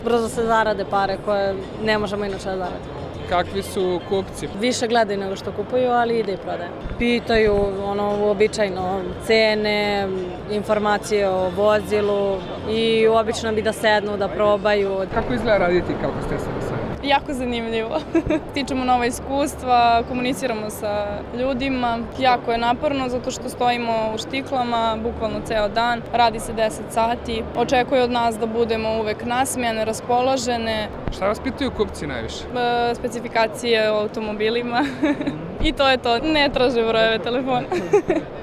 Brzo se zarade pare koje ne možemo inače da zaradimo. Kakvi su kupci? Više gledaju nego što kupuju, ali ide i prodaje. Pitaju uobičajeno cene, informacije o vozilu i obično bi da sednu, da probaju. Kako izgleda raditi kao hostesa na sajmu? Jako zanimljivo. Stičemo nova iskustva, komuniciramo sa ljudima. Jako je naporno zato što stojimo u štiklama, bukvalno ceo dan. Radi se 10 sati. Očekuje od nas da budemo uvek nasmejane, raspoložene. Šta vas pitaju kupci najviše? Specifikacije o automobilima. I to je to. Ne traže brojeve telefona.